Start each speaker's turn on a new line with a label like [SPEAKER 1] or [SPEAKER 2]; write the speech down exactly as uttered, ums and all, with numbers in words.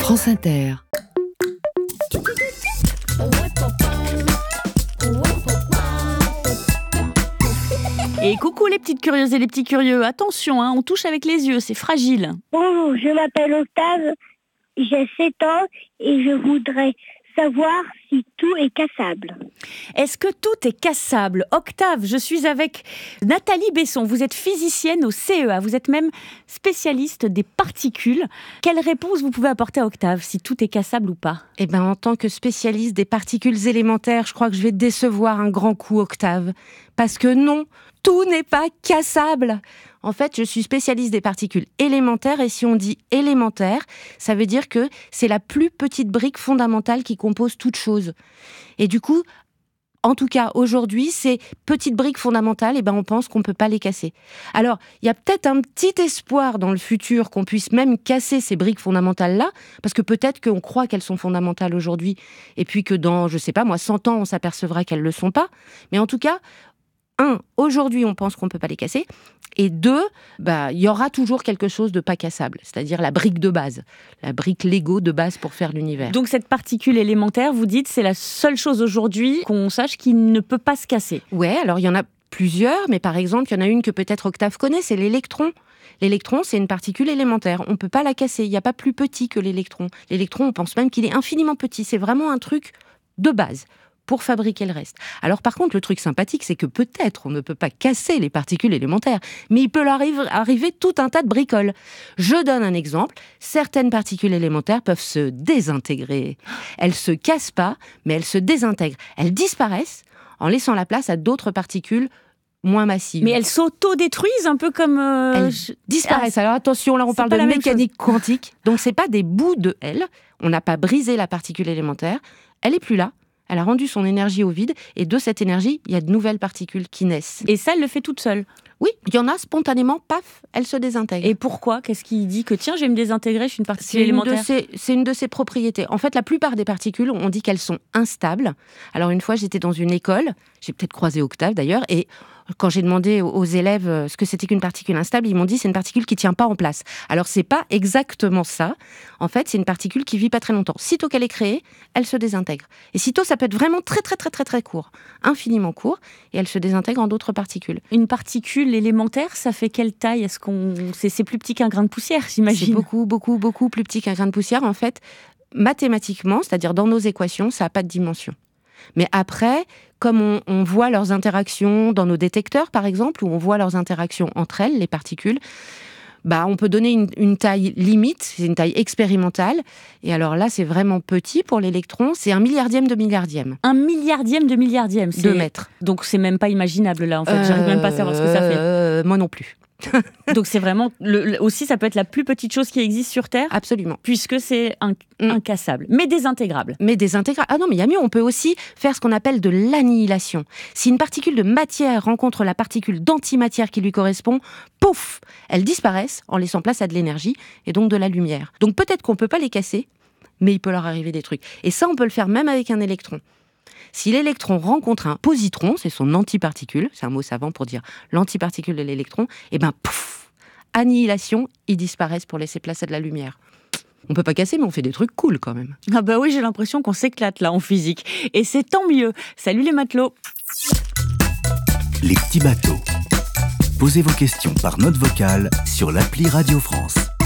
[SPEAKER 1] France Inter.
[SPEAKER 2] Et coucou les petites curieuses et les petits curieux, attention, hein, on touche avec les yeux, c'est fragile.
[SPEAKER 3] Bonjour, je m'appelle Octave, j'ai sept ans et je voudrais savoir si tout est cassable.
[SPEAKER 2] Est-ce que tout est cassable ? Octave, je suis avec Nathalie Besson, vous êtes physicienne au C E A, vous êtes même spécialiste des particules. Quelle réponse vous pouvez apporter à Octave, si tout est cassable ou pas ?
[SPEAKER 4] Eh ben, en tant que spécialiste des particules élémentaires, je crois que je vais décevoir un grand coup, Octave. Parce que non, tout n'est pas cassable. En fait, je suis spécialiste des particules élémentaires, et si on dit élémentaire, ça veut dire que c'est la plus petite brique fondamentale qui compose toute chose. Et du coup, en tout cas, aujourd'hui, ces petites briques fondamentales, eh ben, on pense qu'on ne peut pas les casser. Alors, il y a peut-être un petit espoir dans le futur qu'on puisse même casser ces briques fondamentales-là, parce que peut-être qu'on croit qu'elles sont fondamentales aujourd'hui, et puis que dans, je ne sais pas moi, cent ans, on s'apercevra qu'elles ne le sont pas. Mais en tout cas, un, aujourd'hui, on pense qu'on ne peut pas les casser. Et deux, bah, il y aura toujours quelque chose de pas cassable, c'est-à-dire la brique de base, la brique Lego de base pour faire l'univers.
[SPEAKER 2] Donc cette particule élémentaire, vous dites, c'est la seule chose aujourd'hui qu'on sache qui ne peut pas se casser.
[SPEAKER 4] Ouais, alors il y en a plusieurs, mais par exemple, il y en a une que peut-être Octave connaît, c'est l'électron. L'électron, c'est une particule élémentaire. On ne peut pas la casser. Il n'y a pas plus petit que l'électron. L'électron, on pense même qu'il est infiniment petit. C'est vraiment un truc de base pour fabriquer le reste. Alors par contre, le truc sympathique, c'est que peut-être on ne peut pas casser les particules élémentaires, mais il peut leur arriver, arriver tout un tas de bricoles. Je donne un exemple. Certaines particules élémentaires peuvent se désintégrer. Elles se cassent pas, mais elles se désintègrent. Elles disparaissent en laissant la place à d'autres particules moins massives.
[SPEAKER 2] Mais elles s'auto-détruisent un peu comme... Euh...
[SPEAKER 4] Elles disparaissent. Alors attention, là on
[SPEAKER 2] C'est
[SPEAKER 4] parle
[SPEAKER 2] pas
[SPEAKER 4] de
[SPEAKER 2] la même
[SPEAKER 4] mécanique quantique. Donc c'est pas des bouts de L. On n'a pas brisé la particule élémentaire. Elle est plus là. Elle a rendu son énergie au vide, et de cette énergie, il y a de nouvelles particules qui naissent.
[SPEAKER 2] Et ça, elle le fait toute seule ?
[SPEAKER 4] Oui, il y en a spontanément, paf, elle se désintègre.
[SPEAKER 2] Et pourquoi ? Qu'est-ce qui dit que tiens, je vais me désintégrer, je suis une particule
[SPEAKER 4] c'est une
[SPEAKER 2] élémentaire ?
[SPEAKER 4] de ses, c'est une de ses propriétés. En fait, la plupart des particules, on dit qu'elles sont instables. Alors une fois, j'étais dans une école, j'ai peut-être croisé Octave d'ailleurs, et quand j'ai demandé aux élèves ce que c'était qu'une particule instable, ils m'ont dit c'est une particule qui tient pas en place. Alors c'est pas exactement ça. En fait, c'est une particule qui vit pas très longtemps. Sitôt qu'elle est créée, elle se désintègre. Et sitôt, ça peut être vraiment très très très très très court, infiniment court, et elle se désintègre en d'autres particules.
[SPEAKER 2] Une particule élémentaire, ça fait quelle taille ? Est-ce qu'on c'est, c'est plus petit qu'un grain de poussière, j'imagine ?
[SPEAKER 4] C'est beaucoup beaucoup beaucoup plus petit qu'un grain de poussière. En fait, mathématiquement, c'est-à-dire dans nos équations, ça a pas de dimension. Mais après, comme on, on voit leurs interactions dans nos détecteurs, par exemple, où on voit leurs interactions entre elles, les particules, bah, on peut donner une, une taille limite, c'est une taille expérimentale. Et alors là, c'est vraiment petit pour l'électron, c'est un milliardième de milliardième.
[SPEAKER 2] Un milliardième de milliardième, c'est...
[SPEAKER 4] Deux mètres.
[SPEAKER 2] Donc c'est même pas imaginable là, en fait. Euh, J'arrive même pas à savoir ce que ça fait.
[SPEAKER 4] Euh, moi non plus.
[SPEAKER 2] Donc c'est vraiment le, le, aussi ça peut être la plus petite chose qui existe sur Terre.
[SPEAKER 4] Absolument.
[SPEAKER 2] Puisque c'est un, mm. incassable, mais désintégrable.
[SPEAKER 4] Mais désintégrable. Ah non, mais il y a mieux. On peut aussi faire ce qu'on appelle de l'annihilation. Si une particule de matière rencontre la particule d'antimatière qui lui correspond, pouf, elles disparaissent en laissant place à de l'énergie et donc de la lumière. Donc peut-être qu'on peut pas les casser, mais il peut leur arriver des trucs. Et ça, on peut le faire même avec un électron. Si l'électron rencontre un positron, c'est son antiparticule, c'est un mot savant pour dire l'antiparticule de l'électron, et ben pouf, annihilation, ils disparaissent pour laisser place à de la lumière. On peut pas casser, mais on fait des trucs cool quand même.
[SPEAKER 2] Ah bah oui, j'ai l'impression qu'on s'éclate là en physique. Et c'est tant mieux. Salut les matelots.
[SPEAKER 5] Les petits bateaux. Posez vos questions par note vocale sur l'appli Radio France.